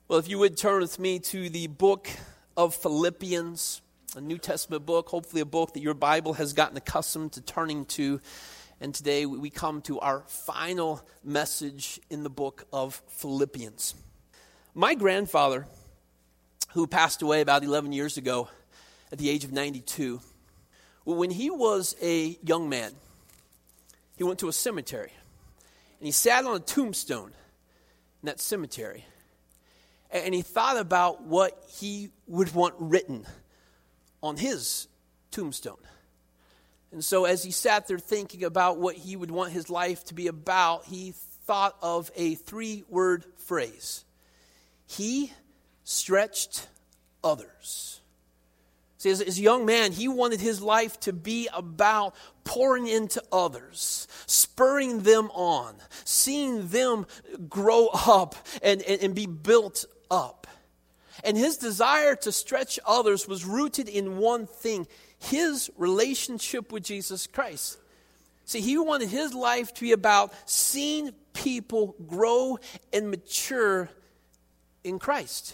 Well, if you would turn with me to the book of Philippians, a New Testament book, hopefully a book that your Bible has gotten accustomed to turning to. And today we come to our final message in the book of Philippians. My grandfather, who passed away about 11 years ago at the age of 92, when he was a young man, he went to a cemetery. And he sat on a tombstone in that cemetery. And he thought about what he would want written on his tombstone. And so as he sat there thinking about what he would want his life to be about, he thought of a 3-word phrase. He stretched others. See, as a young man, he wanted his life to be about pouring into others, spurring them on, seeing them grow up and be built up. And his desire to stretch others was rooted in one thing, his relationship with Jesus Christ. See, he wanted his life to be about seeing people grow and mature in Christ.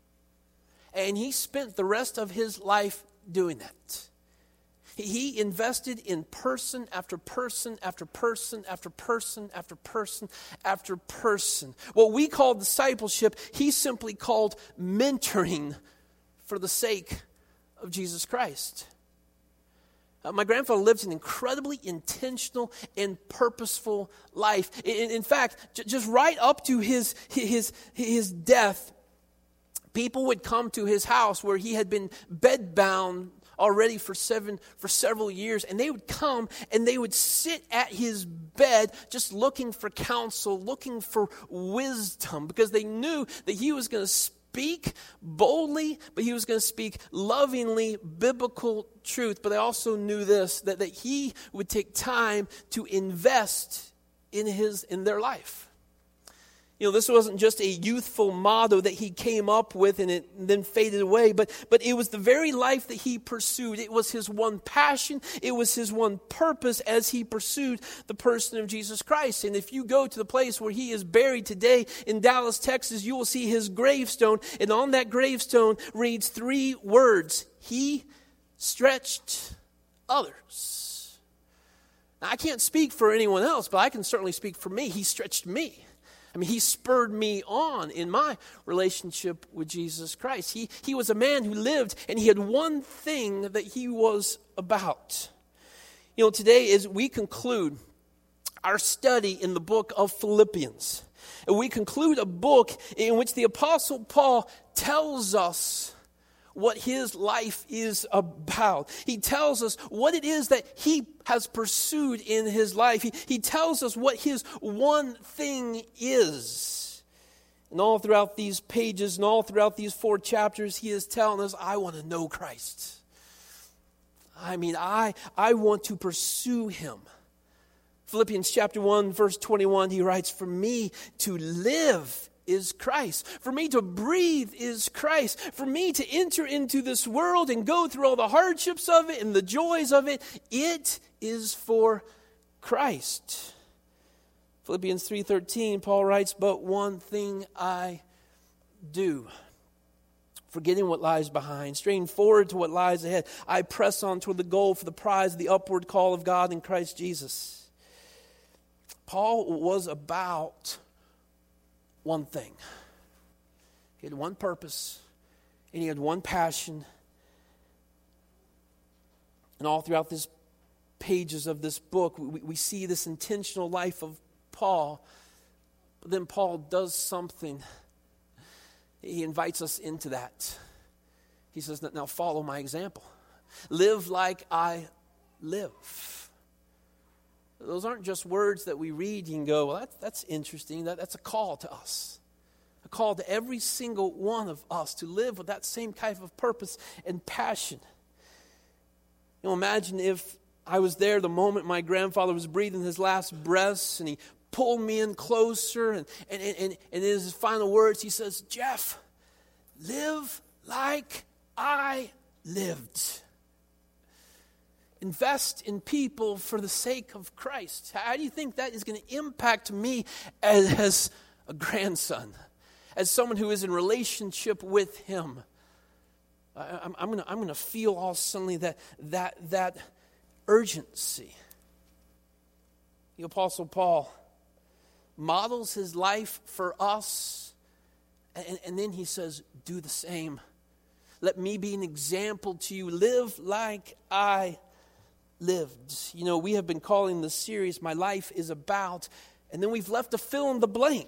And he spent the rest of his life doing that. He invested in person after person after person after person after person after person. What we call discipleship, he simply called mentoring for the sake of Jesus Christ. My grandfather lived an incredibly intentional and purposeful life. In fact, just right up to his death, people would come to his house where he had been bedbound already for several years, and they would come and they would sit at his bed just looking for counsel, looking for wisdom, because they knew that he was going to speak boldly, but he was going to speak lovingly, biblical truth. But they also knew this, that he would take time to invest in their life. You know, this wasn't just a youthful motto that he came up with and it then faded away, but it was the very life that he pursued. It was his one passion. It was his one purpose as he pursued the person of Jesus Christ. And if you go to the place where he is buried today in Dallas, Texas, you will see his gravestone. And on that gravestone reads 3 words: he stretched others. Now, I can't speak for anyone else, but I can certainly speak for me. He stretched me. I mean, he spurred me on in my relationship with Jesus Christ. He was a man who lived, and he had one thing that he was about. You know, today as we conclude our study in the book of Philippians, and we conclude a book in which the Apostle Paul tells us what his life is about. He tells us what it is that he has pursued in his life. He tells us what his one thing is. And all throughout these pages and all throughout these 4 chapters, he is telling us, I want to know Christ. I mean, I want to pursue him. Philippians chapter 1, verse 21, he writes, for me to live is Christ. For me to breathe is Christ. For me to enter into this world and go through all the hardships of it and the joys of it, it is for Christ. Philippians 3:13, Paul writes, but one thing I do, forgetting what lies behind, straining forward to what lies ahead, I press on toward the goal for the prize of the upward call of God in Christ Jesus. Paul was about one thing. He had one purpose, and he had one passion. And all throughout these pages of this book, we see this intentional life of Paul. But then Paul does something. He invites us into that. He says, now follow my example. Live like I live. Those aren't just words that we read and go, well, that's interesting. That's a call to us. A call to every single one of us to live with that same type of purpose and passion. You know, imagine if I was there the moment my grandfather was breathing his last breaths and he pulled me in closer and in his final words he says, Jeff, live like I lived. Invest in people for the sake of Christ. How do you think that is going to impact me as a grandson? as someone who is in relationship with Him, I'm gonna feel all suddenly that urgency. The Apostle Paul models his life for us, and then he says, do the same. Let me be an example to you. Live like I lived. You know, we have been calling this series, My Life is About, and then we've left a fill in the blank.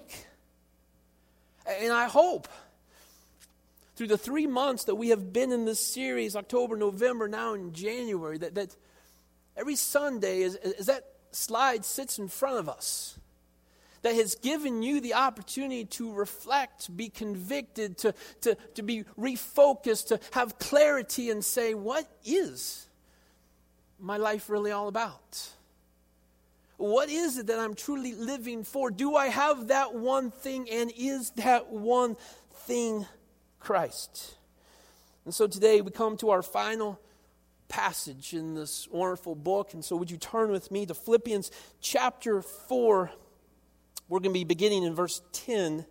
And I hope through the 3 months that we have been in this series, October, November, now in January, that every Sunday as that slide sits in front of us, that has given you the opportunity to reflect, be convicted, to be refocused, to have clarity and say, what is my life really all about? What is it that I'm truly living for? Do I have that one thing, and is that one thing Christ? And so today we come to our final passage in this wonderful book. And so would you turn with me to Philippians chapter 4. We're going to be beginning in verse 10.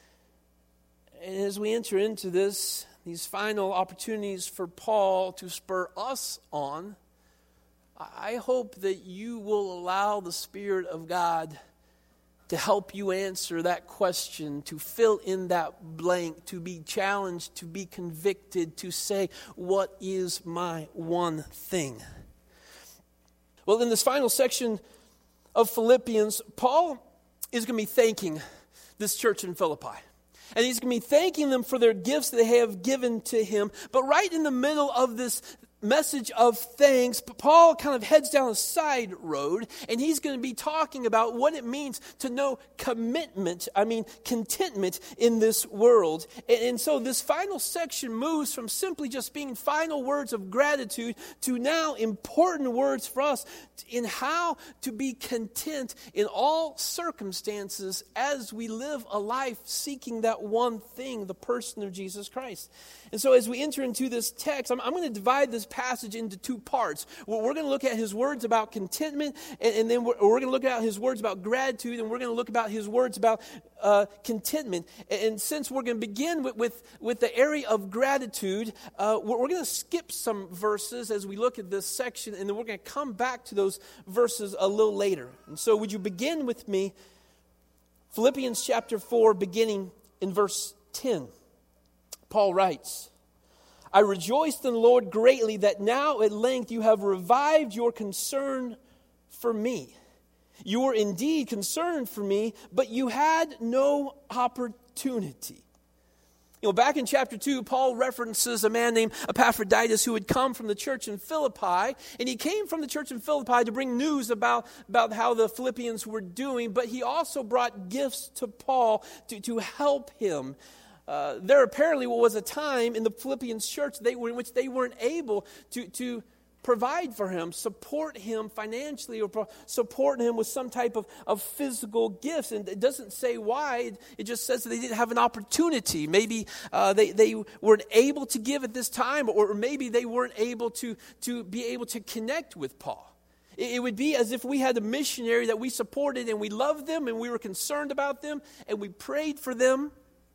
And as we enter into these final opportunities for Paul to spur us on, I hope that you will allow the Spirit of God to help you answer that question, to fill in that blank, to be challenged, to be convicted, to say, what is my one thing? Well, in this final section of Philippians, Paul is going to be thanking this church in Philippi. And he's going to be thanking them for their gifts that they have given to him. But right in the middle of this message of thanks, Paul kind of heads down a side road, and he's going to be talking about what it means to know contentment in this world. And so this final section moves from simply just being final words of gratitude to now important words for us in how to be content in all circumstances as we live a life seeking that one thing, the person of Jesus Christ. And so as we enter into this text, I'm going to divide this passage into two parts. We're going to look at his words about contentment, and then we're going to look at his words about gratitude, and we're going to look about his words about contentment. And since we're going to begin with the area of gratitude, we're going to skip some verses as we look at this section, and then we're going to come back to those verses a little later. And so would you begin with me, Philippians chapter 4, beginning in verse 10. Paul writes, I rejoiced in the Lord greatly that now at length you have revived your concern for me. You were indeed concerned for me, but you had no opportunity. You know, back in chapter 2, Paul references a man named Epaphroditus who had come from the church in Philippi. And he came from the church in Philippi to bring news about how the Philippians were doing. But he also brought gifts to Paul to help him. There apparently was a time in the Philippians church in which they weren't able to provide for him, support him financially, or support him with some type of physical gifts. And it doesn't say why. It just says that they didn't have an opportunity. Maybe they weren't able to give at this time, or maybe they weren't able to be able to connect with Paul. It would be as if we had a missionary that we supported and we loved them and we were concerned about them and we prayed for them.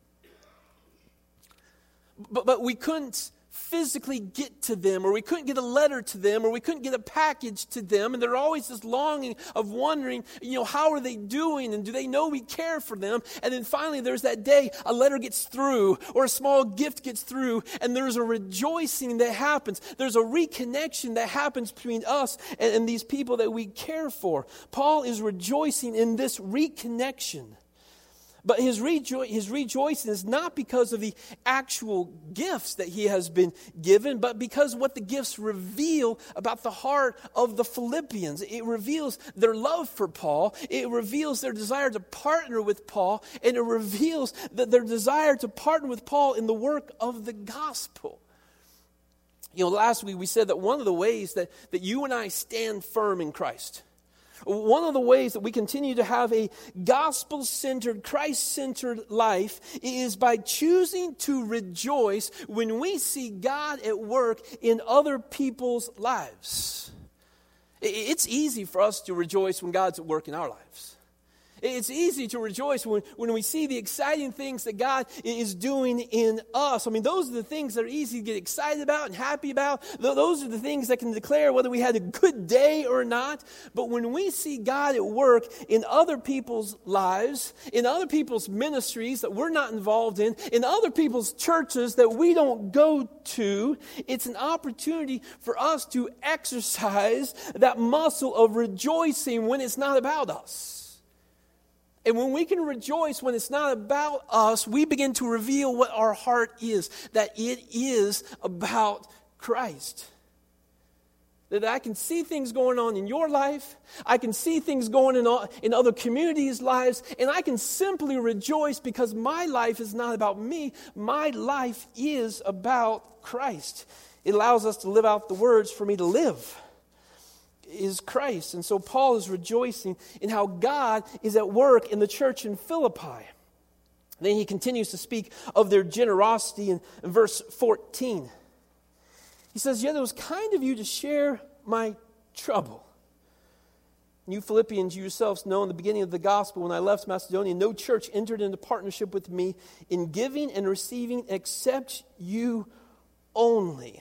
But we couldn't physically get to them, or we couldn't get a letter to them, or we couldn't get a package to them. And they're always this longing of wondering, how are they doing? And do they know we care for them? And then finally there's that day a letter gets through, or a small gift gets through, and there's a rejoicing that happens. There's a reconnection that happens between us and these people that we care for. Paul is rejoicing in this reconnection. But his rejoicing is not because of the actual gifts that he has been given, but because of what the gifts reveal about the heart of the Philippians. It reveals their love for Paul. It reveals their desire to partner with Paul. And it reveals their desire to partner with Paul in the work of the gospel. Last week we said that one of the ways that you and I stand firm in Christ, one of the ways that we continue to have a gospel-centered, Christ-centered life is by choosing to rejoice when we see God at work in other people's lives. It's easy for us to rejoice when God's at work in our lives. It's easy to rejoice when we see the exciting things that God is doing in us. I mean, those are the things that are easy to get excited about and happy about. Those are the things that can declare whether we had a good day or not. But when we see God at work in other people's lives, in other people's ministries that we're not involved in other people's churches that we don't go to, it's an opportunity for us to exercise that muscle of rejoicing when it's not about us. And when we can rejoice when it's not about us, we begin to reveal what our heart is, that it is about Christ. That I can see things going on in your life, I can see things going in other communities' lives, and I can simply rejoice because my life is not about me, my life is about Christ. It allows us to live out the words, for me to live is Christ. And so Paul is rejoicing in how God is at work in the church in Philippi. Then he continues to speak of their generosity in verse 14. He says, "Yet it was kind of you to share my trouble. You Philippians, you yourselves know in the beginning of the gospel, when I left Macedonia, no church entered into partnership with me in giving and receiving except you only."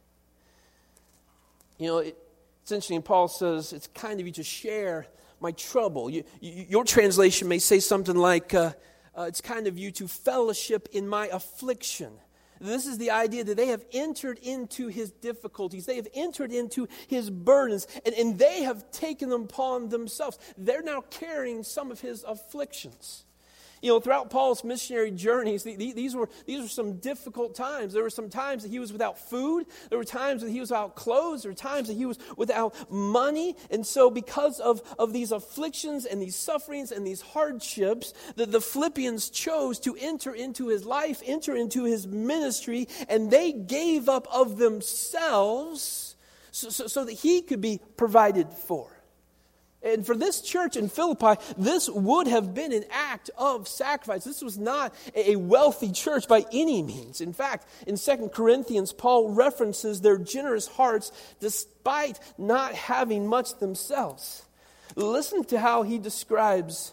You know, it's interesting, Paul says, it's kind of you to share my trouble. Your translation may say something like, it's kind of you to fellowship in my affliction. This is the idea that they have entered into his difficulties. They have entered into his burdens, and they have taken them upon themselves. They're now carrying some of his afflictions. You know, throughout Paul's missionary journeys, these were some difficult times. There were some times that he was without food. There were times that he was without clothes. There were times that he was without money. And so because of these afflictions and these sufferings and these hardships, the Philippians chose to enter into his life, enter into his ministry, and they gave up of themselves so that he could be provided for. And for this church in Philippi, this would have been an act of sacrifice. This was not a wealthy church by any means. In fact, in 2 Corinthians, Paul references their generous hearts despite not having much themselves. Listen to how he describes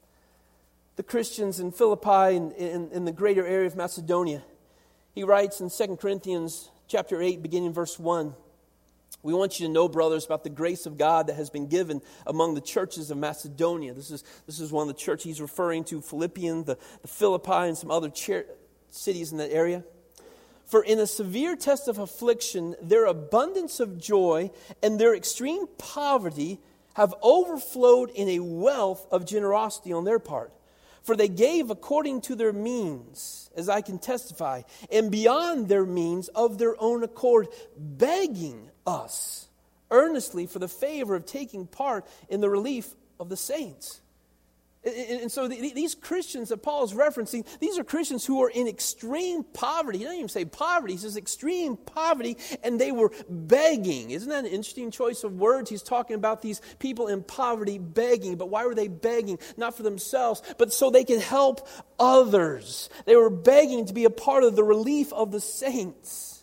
the Christians in Philippi and in the greater area of Macedonia. He writes in 2 Corinthians chapter 8, beginning verse 1, "We want you to know, brothers, about the grace of God that has been given among the churches of Macedonia." This is one of the churches he's referring to, Philippian, the Philippi, and some other cities in that area. "For in a severe test of affliction, their abundance of joy and their extreme poverty have overflowed in a wealth of generosity on their part. For they gave according to their means, as I can testify, and beyond their means of their own accord, begging us earnestly for the favor of taking part in the relief of the saints." And so these Christians that Paul is referencing, these are Christians who are in extreme poverty. He doesn't even say poverty, he says extreme poverty, and they were begging. Isn't that an interesting choice of words? He's talking about these people in poverty begging. But why were they begging? Not for themselves, but so they can help others. They were begging to be a part of the relief of the saints.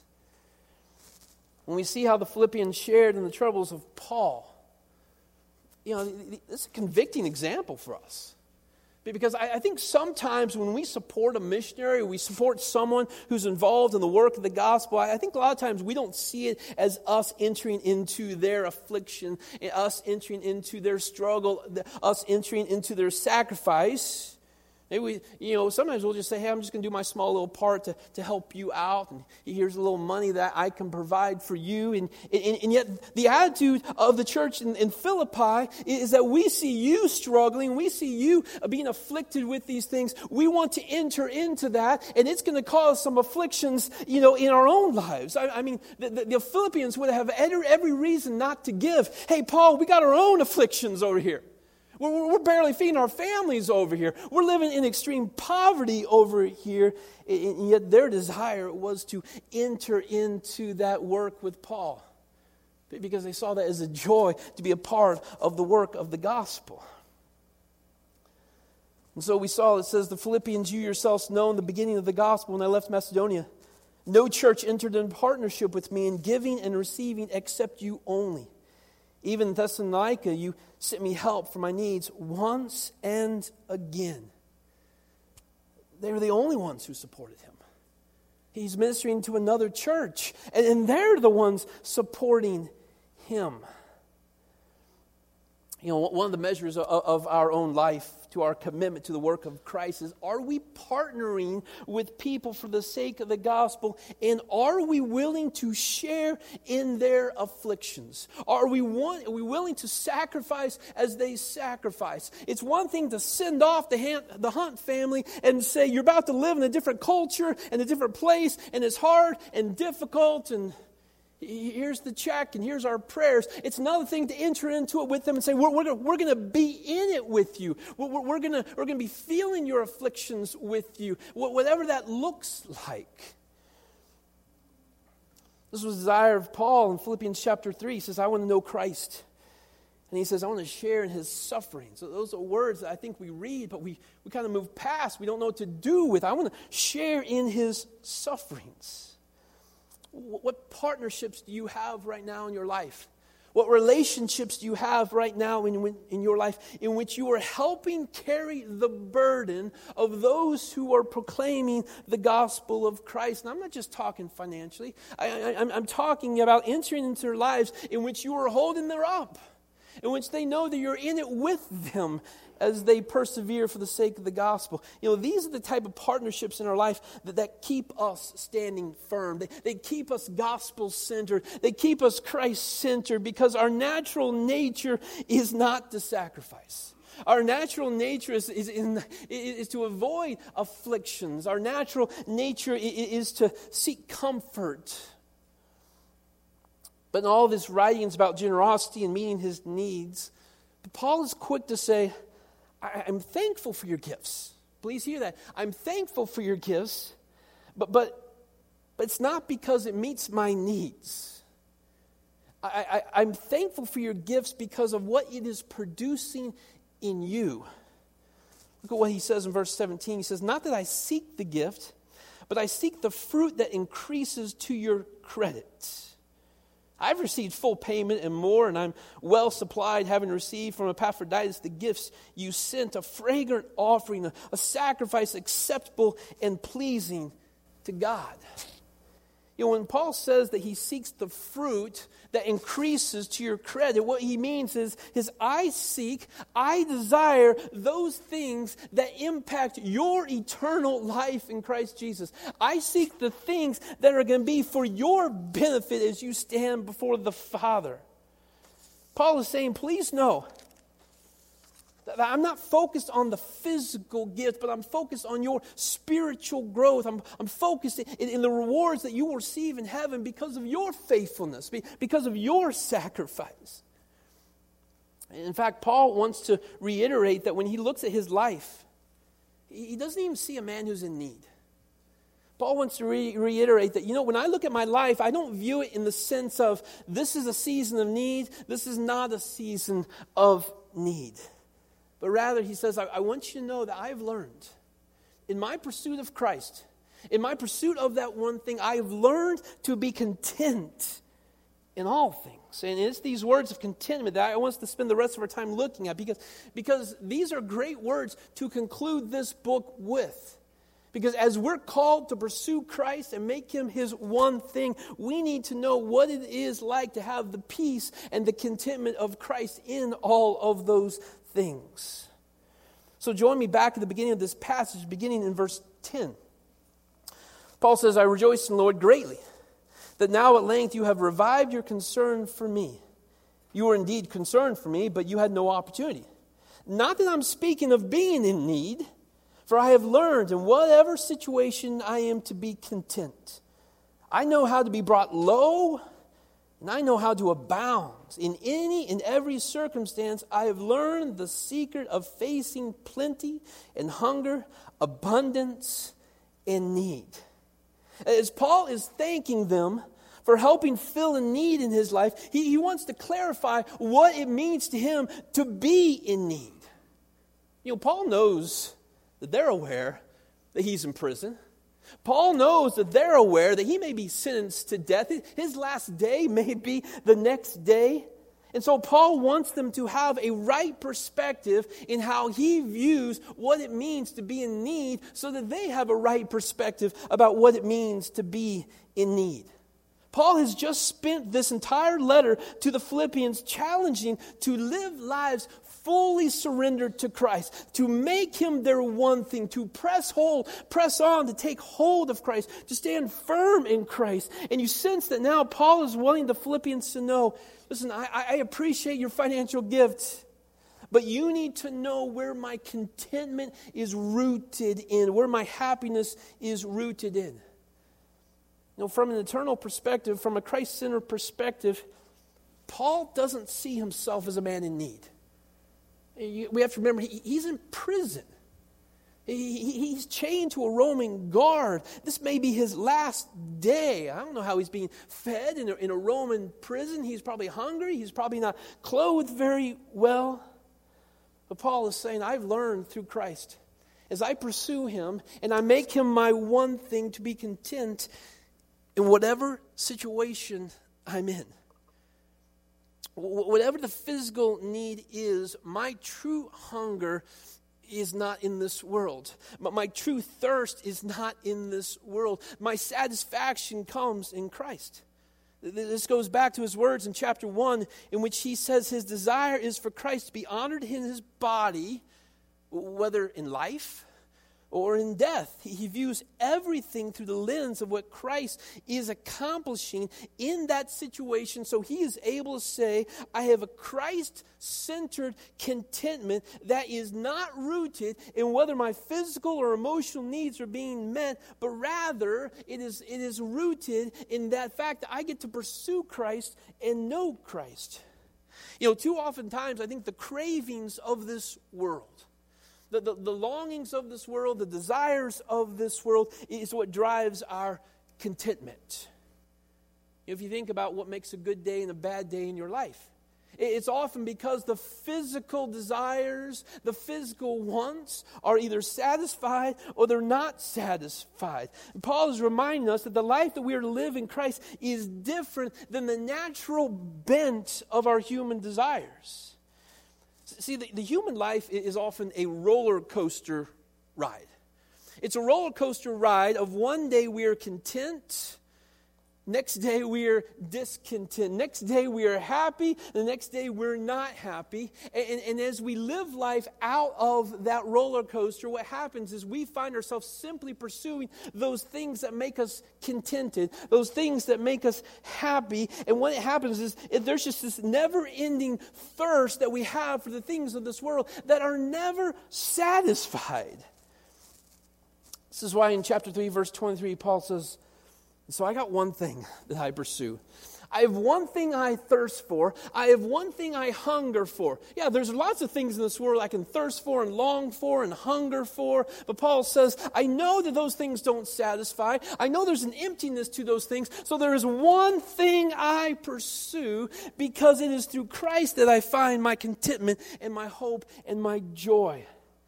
When we see how the Philippians shared in the troubles of Paul, you know, it's a convicting example for us. Because I think sometimes when we support a missionary, we support someone who's involved in the work of the gospel, I think a lot of times we don't see it as us entering into their affliction, us entering into their struggle, us entering into their sacrifice. Maybe sometimes we'll just say, "Hey, I'm just going to do my small little part to help you out. And here's a little money that I can provide for you." And yet the attitude of the church in Philippi is that we see you struggling. We see you being afflicted with these things. We want to enter into that. And it's going to cause some afflictions, in our own lives. I mean, the Philippians would have every reason not to give. "Hey, Paul, we got our own afflictions over here. We're barely feeding our families over here. We're living in extreme poverty over here." And yet their desire was to enter into that work with Paul, because they saw that as a joy to be a part of the work of the gospel. And so we saw, it says, "The Philippians, you yourselves know in the beginning of the gospel, when I left Macedonia, no church entered in partnership with me in giving and receiving except you only. Even in Thessalonica, you sent me help for my needs once and again. They were the only ones who supported him. He's ministering to another church, and they're the ones supporting him. You know, one of the measures of our own life to our commitment to the work of Christ is, are we partnering with people for the sake of the gospel, and are we willing to share in their afflictions? Are we willing to sacrifice as they sacrifice? It's one thing to send off the Hunt family and say, you're about to live in a different culture and a different place, and it's hard and difficult, and here's the check, and here's our prayers. It's another thing to enter into it with them and say, we're going to be in it with you. We're going to be feeling your afflictions with you, whatever that looks like. This was the desire of Paul in Philippians chapter 3. He says, I want to know Christ. And he says, I want to share in his suffering. So those are words that I think we read, but we kind of move past. We don't know what to do with. I want to share in his sufferings. What partnerships do you have right now in your life? What relationships do you have right now in your life in which you are helping carry the burden of those who are proclaiming the gospel of Christ? And I'm not just talking financially. I'm talking about entering into their lives in which you are holding them up, in which they know that you're in it with them as they persevere for the sake of the gospel. You know, these are the type of partnerships in our life that keep us standing firm. They keep us gospel-centered. They keep us Christ-centered, because our natural nature is not to sacrifice. Our natural nature is to avoid afflictions. Our natural nature is to seek comfort. But in all of his writings about generosity and meeting his needs, Paul is quick to say, I'm thankful for your gifts. Please hear that. I'm thankful for your gifts, but it's not because it meets my needs. I'm thankful for your gifts because of what it is producing in you. Look at what he says in verse 17. He says, not that I seek the gift, but I seek the fruit that increases to your credit. I've received full payment and more, and I'm well supplied, having received from Epaphroditus the gifts you sent, a fragrant offering, a sacrifice acceptable and pleasing to God. You know, when Paul says that he seeks the fruit that increases to your credit, what he means is I desire those things that impact your eternal life in Christ Jesus. I seek the things that are going to be for your benefit as you stand before the Father. Paul is saying, please know that I'm not focused on the physical gift, but I'm focused on your spiritual growth. I'm focused in the rewards that you will receive in heaven because of your faithfulness, because of your sacrifice. In fact, Paul wants to reiterate that when he looks at his life, he doesn't even see a man who's in need. Paul wants to reiterate that, when I look at my life, I don't view it in the sense of this is a season of need, this is not a season of need. But rather, he says, I want you to know that I've learned in my pursuit of Christ, in my pursuit of that one thing, I have learned to be content in all things. And it's these words of contentment that I want us to spend the rest of our time looking at, because these are great words to conclude this book with. Because as we're called to pursue Christ and make him his one thing, we need to know what it is like to have the peace and the contentment of Christ in all of those things. So join me back at the beginning of this passage, beginning in verse 10. Paul says, I rejoice in the Lord greatly, that now at length you have revived your concern for me. You were indeed concerned for me, but you had no opportunity. Not that I'm speaking of being in need, for I have learned in whatever situation I am to be content. I know how to be brought low, and I know how to abound. In any and every circumstance, I have learned the secret of facing plenty and hunger, abundance and need. As Paul is thanking them for helping fill a need in his life, he wants to clarify what it means to him to be in need. Paul knows that they're aware that he's in prison. Paul knows that they're aware that he may be sentenced to death. His last day may be the next day. And so Paul wants them to have a right perspective in how he views what it means to be in need, so that they have a right perspective about what it means to be in need. Paul has just spent this entire letter to the Philippians challenging to live lives fully surrendered to Christ, to make Him their one thing, to press on, to take hold of Christ, to stand firm in Christ. And you sense that now Paul is wanting the Philippians to know, listen, I appreciate your financial gift, but you need to know where my contentment is rooted in, where my happiness is rooted in. You know, from an eternal perspective, from a Christ-centered perspective, Paul doesn't see himself as a man in need. We have to remember, he's in prison. He's chained to a Roman guard. This may be his last day. I don't know how he's being fed in a Roman prison. He's probably hungry. He's probably not clothed very well. But Paul is saying, I've learned through Christ, as I pursue Him and I make Him my one thing, to be content in whatever situation I'm in. Whatever the physical need is, my true hunger is not in this world. But my true thirst is not in this world. My satisfaction comes in Christ. This goes back to his words in chapter 1, in which he says his desire is for Christ to be honored in his body, whether in life or in death. He views everything through the lens of what Christ is accomplishing in that situation, so he is able to say, I have a Christ-centered contentment that is not rooted in whether my physical or emotional needs are being met, but rather it is rooted in that fact that I get to pursue Christ and know Christ. You know, too often times I think the cravings of this world, the longings of this world, the desires of this world is what drives our contentment. If you think about what makes a good day and a bad day in your life, it's often because the physical desires, the physical wants are either satisfied or they're not satisfied. And Paul is reminding us that the life that we are to live in Christ is different than the natural bent of our human desires. See, the human life is often a roller coaster ride. It's a roller coaster ride of one day we are content, next day we are discontent, next day we are happy, the next day we're not happy. And as we live life out of that roller coaster, what happens is we find ourselves simply pursuing those things that make us contented, those things that make us happy. And what happens is there's just this never-ending thirst that we have for the things of this world that are never satisfied. This is why in chapter 3, verse 23, Paul says, so I got one thing that I pursue. I have one thing I thirst for. I have one thing I hunger for. Yeah, there's lots of things in this world I can thirst for and long for and hunger for. But Paul says, I know that those things don't satisfy. I know there's an emptiness to those things. So there is one thing I pursue, because it is through Christ that I find my contentment and my hope and my joy.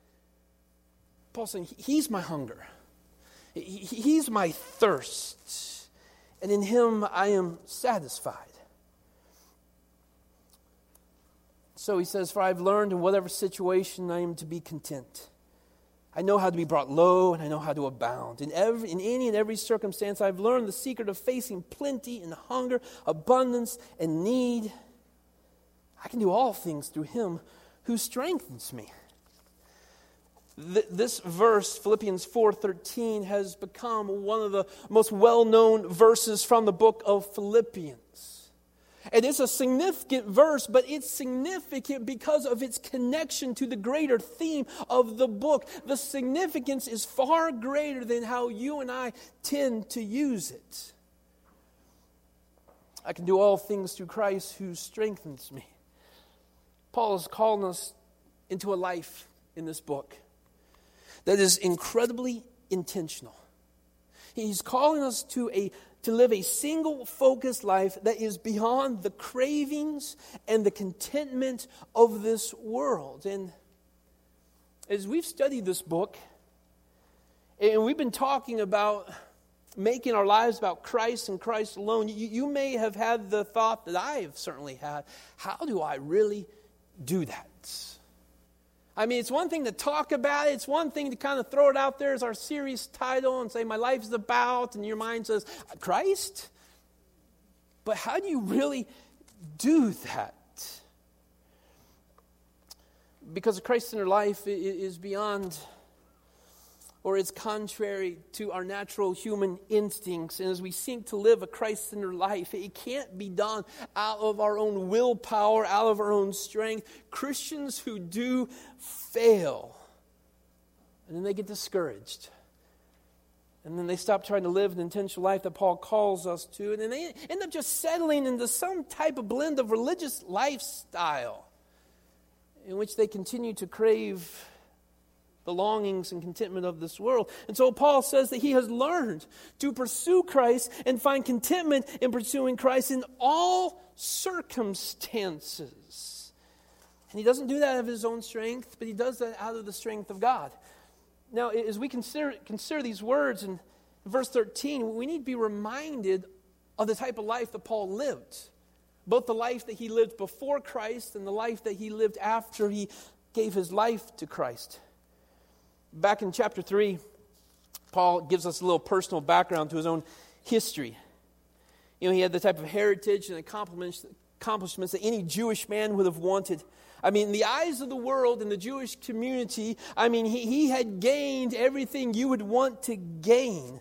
Paul's saying, He's my hunger. He's my thirst. And in Him I am satisfied. So he says, for I've learned in whatever situation I am to be content. I know how to be brought low, and I know how to abound. In any and every circumstance, I've learned the secret of facing plenty and hunger, abundance and need. I can do all things through Him who strengthens me. This verse, Philippians 4:13, has become one of the most well-known verses from the book of Philippians. And it's a significant verse, but it's significant because of its connection to the greater theme of the book. The significance is far greater than how you and I tend to use it. I can do all things through Christ who strengthens me. Paul is calling us into a life in this book that is incredibly intentional. He's calling us to live a single-focused life that is beyond the cravings and the contentment of this world. And as we've studied this book, and we've been talking about making our lives about Christ and Christ alone, you may have had the thought that I have certainly had, how do I really do that? I mean, it's one thing to talk about it. It's one thing to kind of throw it out there as our series title and say, my life is about, and your mind says, Christ? But how do you really do that? Because a Christ-centered life is beyond, or is contrary to our natural human instincts. And as we seek to live a Christ-centered life, it can't be done out of our own willpower, out of our own strength. Christians who do fail. And then they get discouraged. And then they stop trying to live an intentional life that Paul calls us to. And then they end up just settling into some type of blend of religious lifestyle in which they continue to crave the longings and contentment of this world. And so Paul says that he has learned to pursue Christ and find contentment in pursuing Christ in all circumstances. And he doesn't do that out of his own strength, but he does that out of the strength of God. Now, as we consider these words in verse 13, we need to be reminded of the type of life that Paul lived. Both the life that he lived before Christ and the life that he lived after he gave his life to Christ. Back in chapter 3, Paul gives us a little personal background to his own history. You know, he had the type of heritage and accomplishments that any Jewish man would have wanted. I mean, in the eyes of the world, in the Jewish community, I mean, he had gained everything you would want to gain.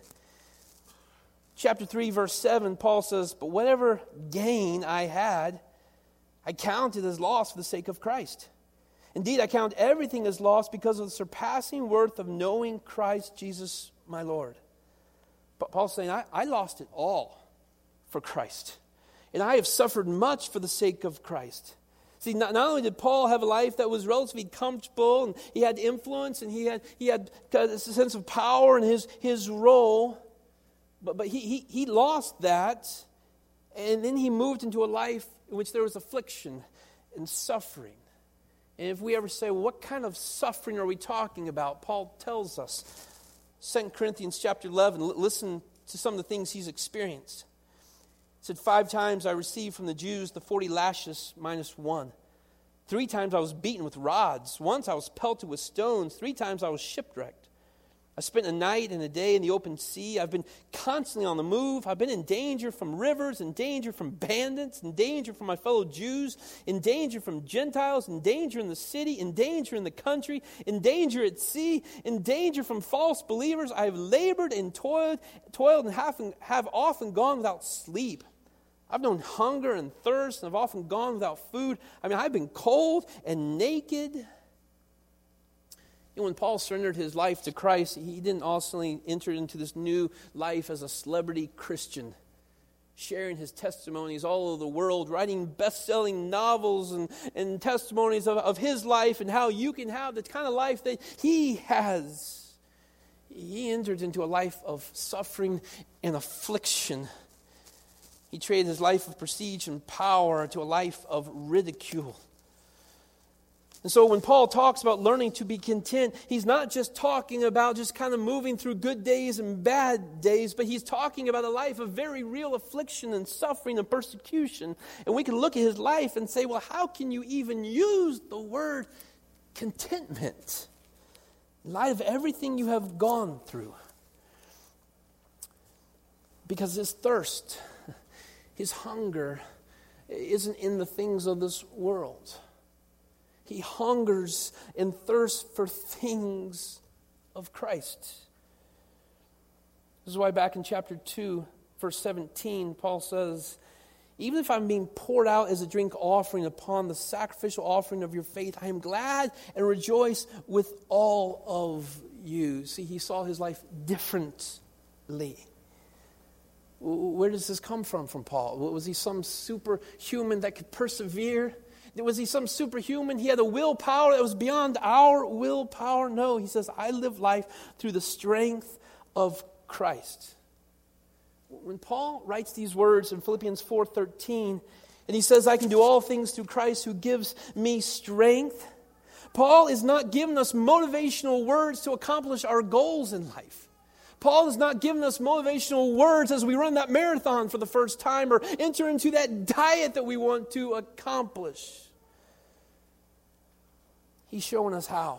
Chapter 3, verse 7, Paul says, "But whatever gain I had, I counted as loss for the sake of Christ. Indeed, I count everything as loss because of the surpassing worth of knowing Christ Jesus my Lord." But Paul's saying, I lost it all for Christ. And I have suffered much for the sake of Christ. See, not only did Paul have a life that was relatively comfortable, and he had influence, and he had a sense of power in his role, but he lost that, and then he moved into a life in which there was affliction and suffering. And if we ever say, well, what kind of suffering are we talking about? Paul tells us. 2 Corinthians chapter 11, listen to some of the things he's experienced. He said, 5 times I received from the Jews the 40 lashes minus 1. 3 times I was beaten with rods. Once I was pelted with stones. 3 times I was shipwrecked. I spent a night and a day in the open sea. I've been constantly on the move. I've been in danger from rivers, in danger from bandits, in danger from my fellow Jews, in danger from Gentiles, in danger in the city, in danger in the country, in danger at sea, in danger from false believers. I have labored and toiled and have often gone without sleep. I've known hunger and thirst, and I've often gone without food. I mean, I've been cold and naked. You know, when Paul surrendered his life to Christ, he didn't also enter into this new life as a celebrity Christian, sharing his testimonies all over the world, writing best-selling novels and testimonies of his life and how you can have the kind of life that he has. He entered into a life of suffering and affliction. He traded his life of prestige and power to a life of ridicule. And so when Paul talks about learning to be content, he's not just talking about just kind of moving through good days and bad days, but he's talking about a life of very real affliction and suffering and persecution. And we can look at his life and say, well, how can you even use the word contentment in light of everything you have gone through? Because his thirst, his hunger, isn't in the things of this world. He hungers and thirsts for things of Christ. This is why back in chapter 2, verse 17, Paul says, "Even if I'm being poured out as a drink offering upon the sacrificial offering of your faith, I am glad and rejoice with all of you." See, he saw his life differently. Where does this come from Paul? Was he some superhuman that could persevere? Was he some superhuman? He had a willpower that was beyond our willpower? No, he says, I live life through the strength of Christ. When Paul writes these words in Philippians 4:13, and he says, I can do all things through Christ who gives me strength, Paul is not giving us motivational words to accomplish our goals in life. Paul is not giving us motivational words as we run that marathon for the first time or enter into that diet that we want to accomplish. He's showing us how.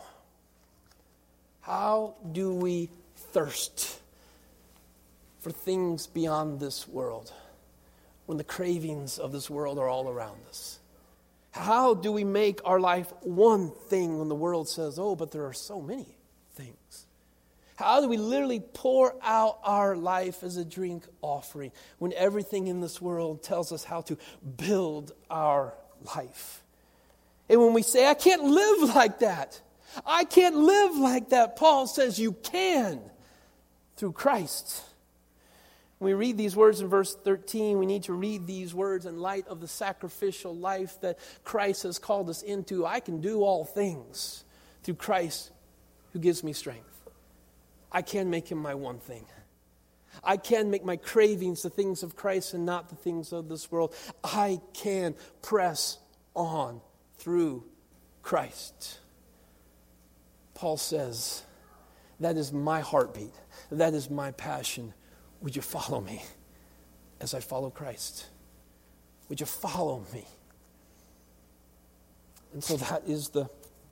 How do we thirst for things beyond this world when the cravings of this world are all around us? How do we make our life one thing when the world says, oh, but there are so many things? How do we literally pour out our life as a drink offering when everything in this world tells us how to build our life? And when we say, I can't live like that. I can't live like that. Paul says you can through Christ. When we read these words in verse 13, we need to read these words in light of the sacrificial life that Christ has called us into. I can do all things through Christ who gives me strength. I can make him my one thing. I can make my cravings the things of Christ and not the things of this world. I can press on through Christ. Paul says, that is my heartbeat. That is my passion. Would you follow me as I follow Christ? Would you follow me? And so that is the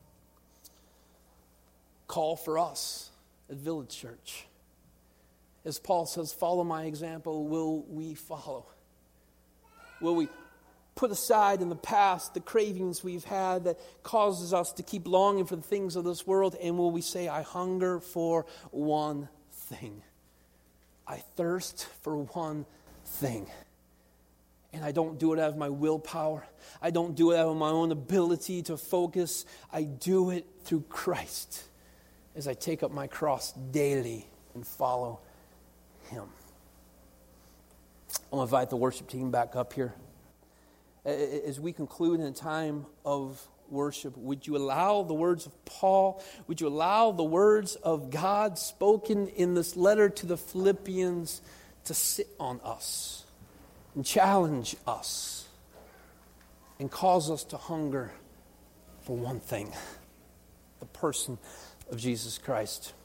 call for us at Village Church. As Paul says, follow my example, will we follow? Will we put aside in the past the cravings we've had that causes us to keep longing for the things of this world, and will we say, I hunger for one thing. I thirst for one thing. And I don't do it out of my willpower. I don't do it out of my own ability to focus. I do it through Christ as I take up my cross daily and follow him. I'll invite the worship team back up here. As we conclude in a time of worship, would you allow the words of Paul, would you allow the words of God spoken in this letter to the Philippians to sit on us and challenge us and cause us to hunger for one thing, the person of Jesus Christ.